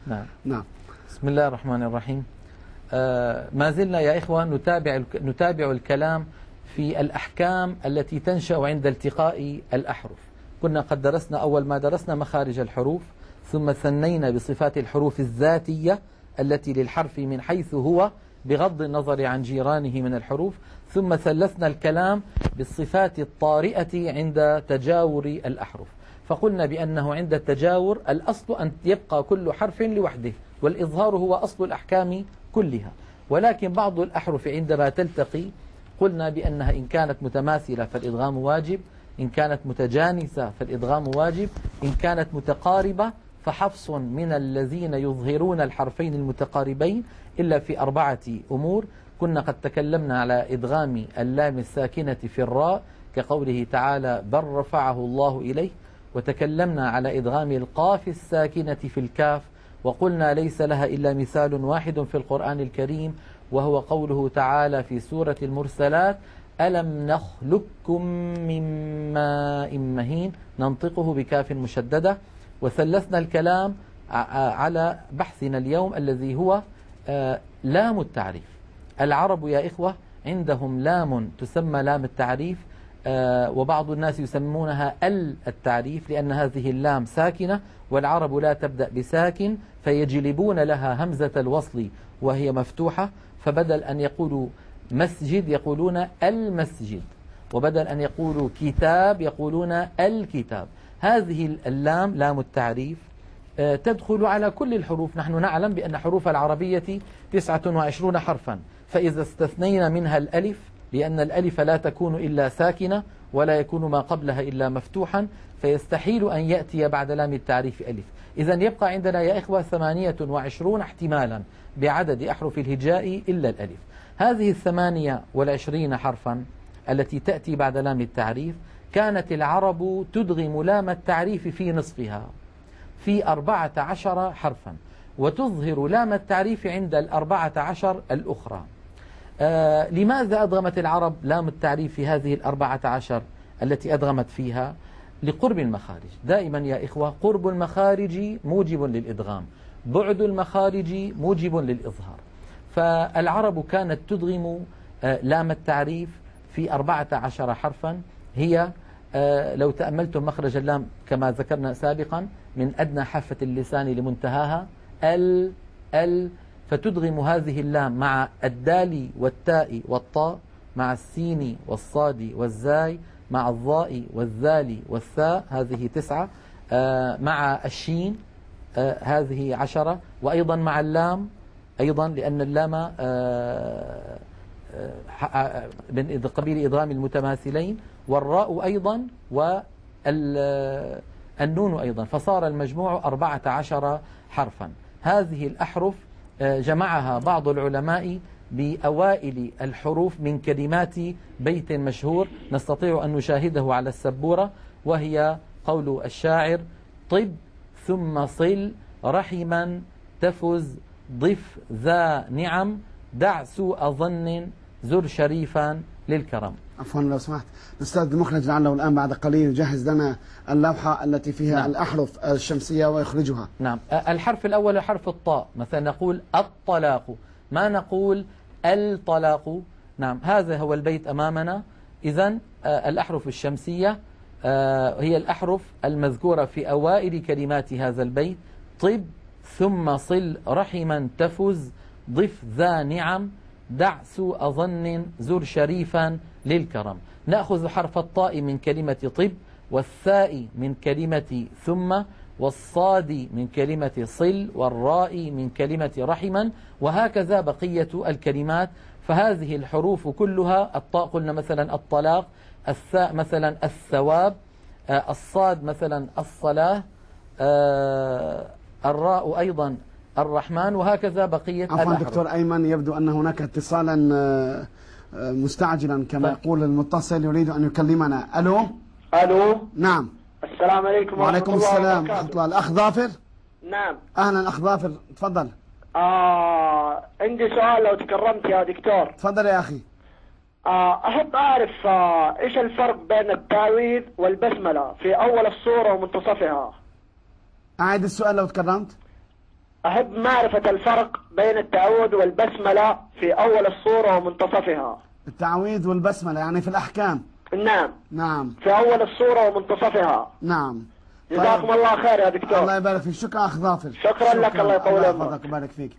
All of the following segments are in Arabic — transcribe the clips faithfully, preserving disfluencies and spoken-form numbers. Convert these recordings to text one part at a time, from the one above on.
نعم. نعم. بسم الله الرحمن الرحيم. آه ما زلنا يا إخوة نتابع نتابع الكلام في الأحكام التي تنشأ عند التقاء الأحرف. كنا قد درسنا أول ما درسنا مخارج الحروف، ثم ثنينا بصفات الحروف الذاتية التي للحرف من حيث هو بغض النظر عن جيرانه من الحروف، ثم ثلثنا الكلام بالصفات الطارئة عند تجاور الأحرف. فقلنا بأنه عند التجاور الأصل أن يبقى كل حرف لوحده، والإظهار هو أصل الأحكام كلها، ولكن بعض الأحرف عندما تلتقي قلنا بأنها إن كانت متماثلة فالإدغام واجب، إن كانت متجانسة فالإدغام واجب، إن كانت متقاربة فحفص من الذين يظهرون الحرفين المتقاربين إلا في أربعة أمور. كنا قد تكلمنا على إدغام اللام الساكنة في الراء كقوله تعالى بل رفعه الله إليه، وتكلمنا على إدغام القاف الساكنة في الكاف، وقلنا ليس لها إلا مثال واحد في القرآن الكريم وهو قوله تعالى في سورة المرسلات ألم نخلقكم من ماء مهين، ننطقه بكاف مشددة. وثلثنا الكلام على بحثنا اليوم الذي هو لام التعريف. العرب يا إخوة عندهم لام تسمى لام التعريف، وبعض الناس يسمونها ال التعريف لأن هذه اللام ساكنة، والعرب لا تبدأ بساكن فيجلبون لها همزة الوصل وهي مفتوحة، فبدل أن يقولوا مسجد يقولون المسجد، وبدل أن يقولوا كتاب يقولون الكتاب. هذه اللام لام التعريف تدخل على كل الحروف. نحن نعلم بأن حروف العربية تسعة وعشرون حرفا، فإذا استثنينا منها الألف لأن الألف لا تكون إلا ساكنة ولا يكون ما قبلها إلا مفتوحا، فيستحيل أن يأتي بعد لام التعريف ألف. إذن يبقى عندنا يا إخوة ثمانية وعشرون احتمالا بعدد أحرف الهجاء إلا الألف. هذه الثمانية والعشرين حرفا التي تأتي بعد لام التعريف كانت العرب تدغم لام التعريف في نصفها في أربعة عشر حرفا، وتظهر لام التعريف عند الأربعة عشر الأخرى. آه لماذا أدغمت العرب لام التعريف في هذه الأربعة عشر التي أدغمت فيها؟ لقرب المخارج. دائما يا إخوة قرب المخارج موجب للإدغام، بعد المخارج موجب للإظهار. فالعرب كانت تدغم آه لام التعريف في أربعة عشر حرفا، هي آه لو تأملتم مخرج اللام كما ذكرنا سابقا من أدنى حافة اللسان لمنتهاها ال ال، فتدغم هذه اللام مع الدال والتاء والطاء، مع السين والصاد والزاي، مع الظاء والذال والثاء، هذه تسعة، آه مع الشين آه هذه عشرة، وأيضا مع اللام أيضا لأن اللام آه آه من قبيل إدغام المتماثلين، والراء أيضا والنون أيضا، فصار المجموع أربعة عشر حرفا. هذه الأحرف جمعها بعض العلماء بأوائل الحروف من كلمات بيت مشهور نستطيع أن نشاهده على السبورة، وهي قول الشاعر طب ثم صل رحما تفز ضف ذا نعم دع سوء ظن زر شريفا للكرم. عفوا لو سمحت الأستاذ المخرج لعله الآن بعد قليل يجهز لنا اللوحة التي فيها نعم. الأحرف الشمسية ويخرجها. نعم. الحرف الأول حرف الطاء، مثلا نقول الطلاق، ما نقول الطلاق. نعم هذا هو البيت أمامنا. إذن الأحرف الشمسية هي الأحرف المذكورة في أوائل كلمات هذا البيت: طب ثم صل رحما تفز ضف ذا نعم دع سوء ظن زر شريفا للكرم. نأخذ حرف الطاء من كلمة طب، والثاء من كلمة ثم، والصاد من كلمة صل، والراء من كلمة رحما، وهكذا بقية الكلمات. فهذه الحروف كلها، الطاء قلنا مثلا الطلاق، الثاء مثلا الثواب، آه الصاد مثلا الصلاة، آه الراء أيضا الرحمن، وهكذا بقية الأحرف. عفوا دكتور أيمن، يبدو أن هناك اتصالا مستعجلا كما يقول المتصل يريد أن يكلمنا. ألو. ألو. نعم. السلام عليكم. وعليكم السلام ورحمة الله. الأخ ظافر. نعم. أهلا أخ ظافر، تفضل. آه عندي سؤال لو تكرمت يا دكتور. تفضل يا أخي. آه أحب أعرف آه إيش الفرق بين التعويذ والبسملة في أول السورة ومنتصفها. أعيد السؤال لو تكرمت. أحب معرفة الفرق بين التعوذ والبسملة في أول الصورة ومنتصفها. التعويذ والبسملة يعني في الأحكام. نعم نعم في أول الصورة ومنتصفها. نعم. جزاكم طيب. الله خير يا دكتور. الله يبارك فيك. شكرا أخ ظافر. شكرا, شكرا لك. الله يطول عمرك. يبارك فيك.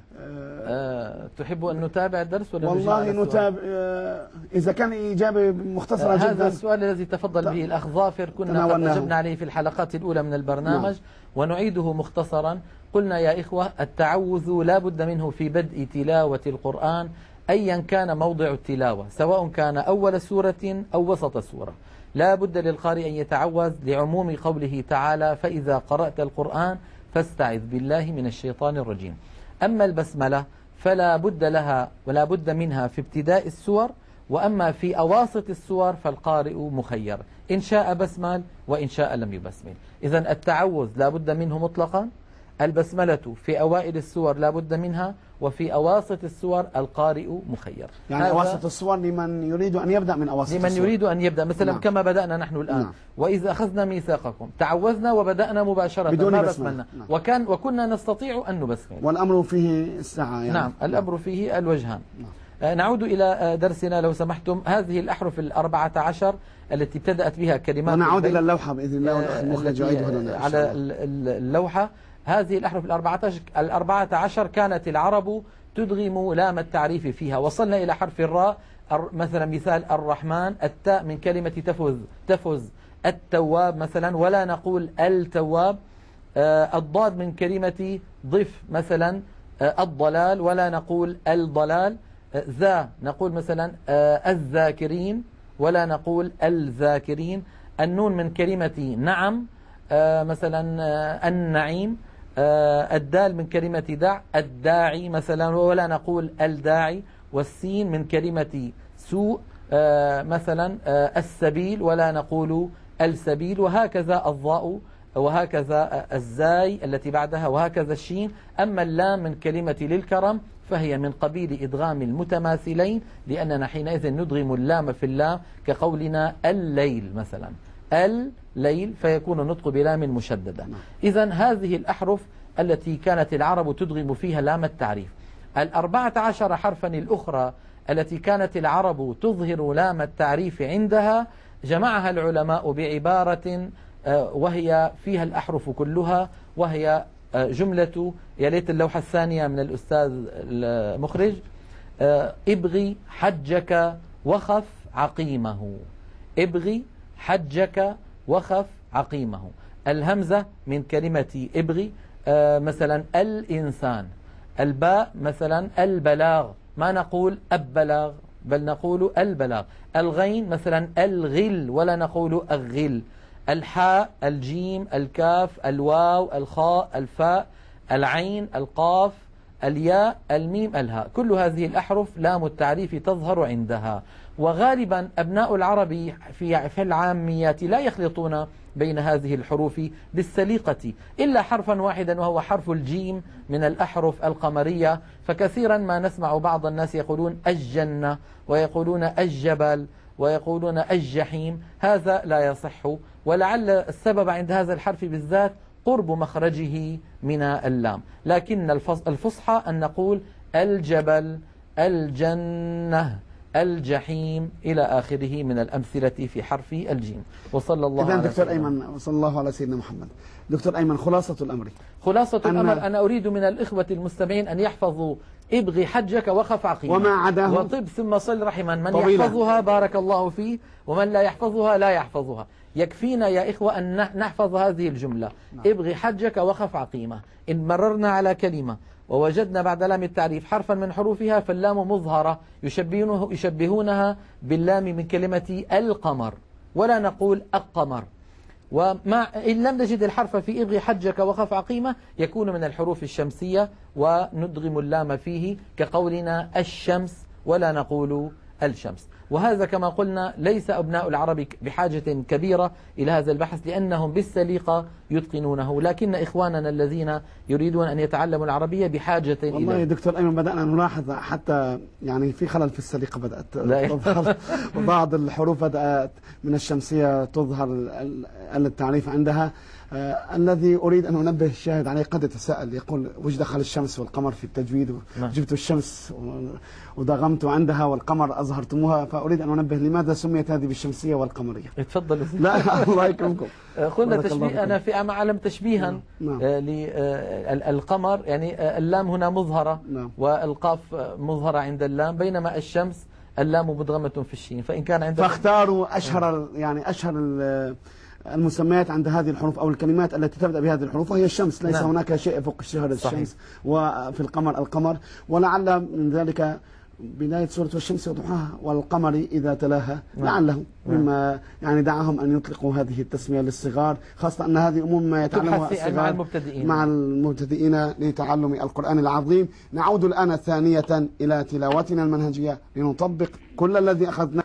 أه تحب أن نتابع الدرس ولا والله نتابع أه إذا كان إجابة مختصرة أه جدا. هذا السؤال الذي تفضل به الأخ ظافر كنا قد أجبنا عليه في الحلقات الأولى من البرنامج. نعم. ونعيده مختصرا. قلنا يا إخوة التعوذ لا بد منه في بدء تلاوة القرآن أيا كان موضع التلاوة، سواء كان أول سورة أو وسط سورة. لا بد للقارئ أن يتعوذ لعموم قوله تعالى: فإذا قرأت القرآن فاستعذ بالله من الشيطان الرجيم. أما البسملة فلا بد لها ولا بد منها في ابتداء السور، وأما في أواسط السور فالقارئ مخير، إن شاء بسمل وإن شاء لم يبسمل. إذن التعوذ لا بد منه مطلقا، البسملة في أوائل السور لا بد منها، وفي أواسط السور القارئ مخير. يعني أواسط السور لمن يريد أن يبدأ من أواسط لمن السور. يريد أن يبدأ مثلا. نعم. كما بدأنا نحن الآن. نعم. وإذا أخذنا ميثاقكم تعوذنا وبدأنا مباشرة بدون بسملة. نعم. وكان وكنا نستطيع أن نبسمل. والأمر فيه السعة يعني. نعم الأمر فيه الوجهان. نعم. نعود إلى درسنا لو سمحتم. هذه الأحرف الأربعة عشر التي ابتدأت بها كلمات. ونعود إلى اللوحة بإذن الله والأخ المخرج يعيدها لنا على اللوحة. هذه الأحرف الأربعة عشر كانت العرب تدغم لام التعريف فيها. وصلنا إلى حرف الراء، مثلا مثال الرحمن، التاء من كلمة تفز تفز التواب مثلا، ولا نقول التواب. آه الضاد من كلمة ضف مثلا، آه الضلال، ولا نقول الضلال. آه ذا نقول مثلا آه الذاكرين، ولا نقول الذاكرين. النون من كلمة نعم، آه مثلا آه النعيم. آه الدال من كلمة دع، الداعي مثلا، ولا نقول الداعي. والسين من كلمة سوء، آه مثلا آه السبيل، ولا نقول السبيل. وهكذا الضاء، وهكذا الزاي التي بعدها، وهكذا الشين. أما اللام من كلمة للكرم فهي من قبيل إدغام المتماثلين، لأننا حينئذ ندغم اللام في اللام، كقولنا الليل مثلا، الليل، فيكون النطق بلام مشددة. إذن هذه الأحرف التي كانت العرب تدغم فيها لام التعريف. الأربعة عشر حرفا الأخرى التي كانت العرب تظهر لام التعريف عندها جمعها العلماء بعبارة وهي فيها الأحرف كلها، وهي جملة، يا ليت اللوحة الثانية من الأستاذ المخرج: ابغي حجك وخف عقيمه. ابغي حجك وخف عقيمه. الهمزة من كلمة ابغي مثلا الإنسان. الباء مثلا البلاغ، ما نقول البلاغ بل نقول البلاغ. الغين مثلا الغل، ولا نقول الغل. الحاء الجيم الكاف الواو الخاء الفاء العين القاف الياء الميم الهاء. كل هذه الأحرف لام التعريف تظهر عندها. وغالبا أبناء العرب في في العاميات لا يخلطون بين هذه الحروف بالسليقة إلا حرفا واحدا، وهو حرف الجيم من الأحرف القمرية. فكثيرا ما نسمع بعض الناس يقولون الجنة، ويقولون الجبل، ويقولون الجحيم. هذا لا يصح، ولعل السبب عند هذا الحرف بالذات قرب مخرجه من اللام. لكن الفصحى أن نقول الجبل، الجنة، الجحيم، إلى آخره من الأمثلة في حرف الجيم. وصلى الله على دكتور سيدنا أيمن، وصلى الله على سيدنا محمد. دكتور أيمن، خلاصة الأمر خلاصة الأمر أنا أريد من الإخوة المستمعين أن يحفظوا ابغي حجك وخف عقيمة وما عداه وطب ثم صل رحما. من طويلة. يحفظها بارك الله فيه، ومن لا يحفظها لا يحفظها. يكفينا يا إخوة أن نحفظ هذه الجملة: نعم. ابغي حجك وخف عقيمة. إن مررنا على كلمة ووجدنا بعد لام التعريف حرفا من حروفها فاللام مظهرة، يشبهونه يشبهونها باللام من كلمة القمر، ولا نقول القمر. وما إن لم نجد الحرف في ابغي حجك وخف عقيمة يكون من الحروف الشمسية، وندغم اللام فيه كقولنا الشمس، ولا نقول الشمس. وهذا كما قلنا ليس أبناء العرب بحاجة كبيرة إلى هذا البحث لأنهم بالسليقة يتقنونه، لكن إخواننا الذين يريدون أن يتعلموا العربية بحاجة إلى. والله يا دكتور أيمن بدأنا نلاحظ حتى يعني في خلل في السليقة بدأت تظهر، وبعض الحروف بدأت من الشمسية تظهر التعريف عندها. آه الذي أريد أن أنبه الشاهد عليه قد يتساءل يقول وش دخل الشمس والقمر في التجويد؟ جبت الشمس وضغمت عندها والقمر أظهرتموها، فأريد أن أنبه لماذا سميت هذه بالشمسية والقمرية؟ اتفضل. لا الله يكرمكم. قلنا تشبيه، أنا في معلم تشبيها نعم. آه للقمر، يعني آه اللام هنا مظهرة نعم. والقاف مظهرة عند اللام، بينما الشمس اللام مدغمة في الشين، فإن كان عندنا فاختاروا أشهر يعني أشهر المسميات عند هذه الحروف أو الكلمات التي تبدأ بهذه الحروف وهي الشمس، ليس نعم. هناك شيء فوق الشهر الشمس، وفي القمر القمر، ولعل من ذلك بداية سورة والشمس وضحاها والقمر إذا تلاها نعم. لعله مما يعني دعاهم أن يطلقوا هذه التسمية للصغار، خاصة أن هذه أمور ما يتعلمها الصغار مع المبتدئين مع المبتدئين لتعلم القرآن العظيم. نعود الآن ثانية إلى تلاوتنا المنهجية لنطبق كل الذي أخذناه.